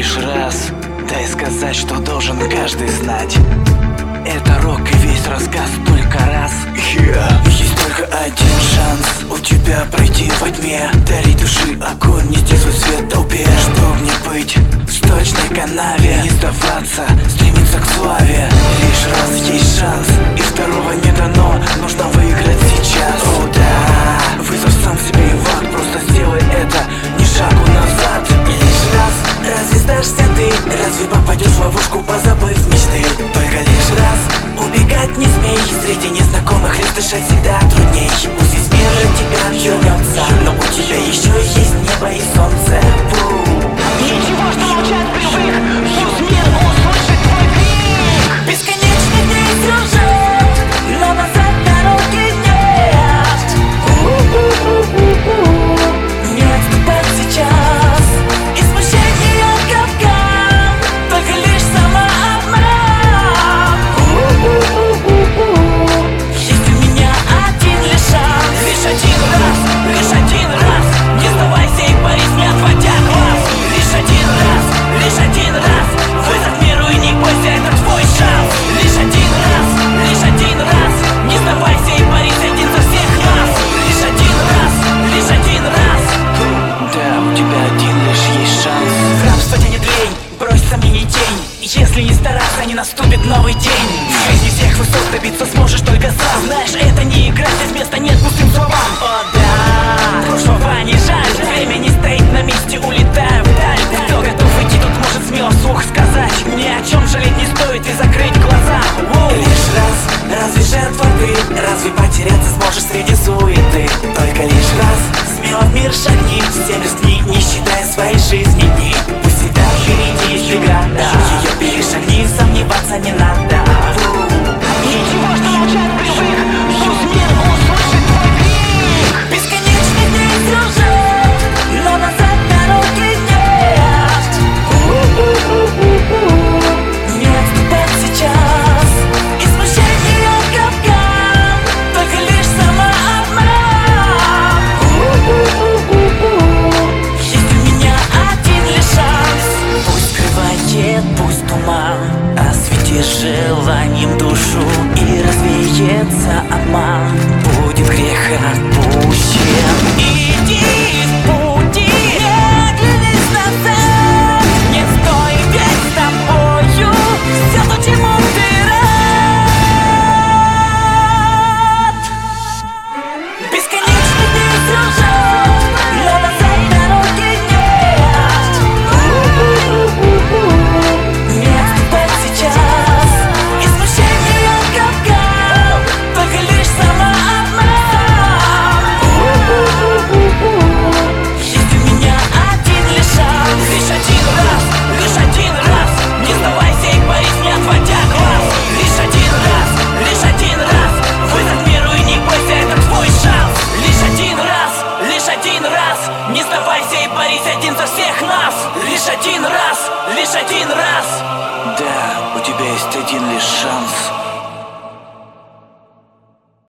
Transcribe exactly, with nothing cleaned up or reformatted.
лишь раз. Дай сказать, что должен каждый знать. Это рок и весь рассказ только раз. yeah. Есть только один шанс у тебя пройти во тьме. Дарить души огонь, нести свой свет толпе. Чтоб не быть в сточной канаве, не сдаваться, стремиться к славе. Лишь раз есть шанс, и второго не дано. Нужно выиграть сейчас. О да, вызов сам себе и вак. Просто сделай это, ни шагу назад. Лишь раз, разве сдашься ты? Разве попадешь в ловушку, позабыв мечты? Только лишь раз, убегать не смей. Среди незнакомых лишь дышать всегда трудней. Пусть весь мир от тебя отвернется, но у тебя еще есть небо и солнце. Ничего, что молчать привык, пусть мир услышит твой крик. Бесконечный день сюжет, но назад дороги нет. Не отступать сейчас, и смущение капкан, только лишь самообман. Есть у меня один лишь шанс. Лишь один раз, лишь один раз, не сдавайся и борись, не отводя глаз. Лишь один раз, лишь один раз, вызов миру и не бойся, это твой шанс. Лишь один раз, лишь один раз, не сдавайся и борись один за всех нас. Лишь один раз, лишь один раз. Да, у тебя один лишь есть шанс. В рабство тянет лень, брось сомнений тень. Если не стараться, не наступит новый день. В жизни всех высот добиться сможешь только сам. Знаешь, это не игра, здесь места нет пустым словам. О да, прошлого не жаль, время не стоит на месте, улетаю вдаль. Кто готов идти, тот может смело вслух сказать. Ни о чем жалеть не стоит и закрыть глаза. Воу. Лишь раз, разве жертва ты? Разве потеряться сможешь среди суеты? Только лишь раз, смело в мир шагни, всем рискни, не считая своей жизни дни. Пусть всегда впереди есть преграда, ее перешагни, сомневаться не надо. Ничего, что молчать привык, пусть мир услышит твой крик. Бесконечный день сюжет, но назад дороги нет. Не отступать сейчас, и смущение капкан, только лишь самообман. Есть у меня один лишь шанс. Пусть скрывает, пусть туман осветит желанием душу, и развеется обман. Будет грех отпущен. Иди в пути, не оглянись назад. Не стой, ведь с тобою все то, чему ты рад. Бесконечный день сюжет, но назад дороги нет. Не отступать сейчас, и смущение капкан, только лишь самообман. Есть у меня один лишь шанс. Лишь один раз, лишь один раз, не сдавайся и борись, не отводя глаз. Лишь один раз, лишь один раз, вызов миру и не бойся, это твой шанс. Лишь один раз, лишь один раз, не сдавайся и борись один за всех нас. Лишь один раз, лишь один раз. Да, у тебя есть один лишь шанс.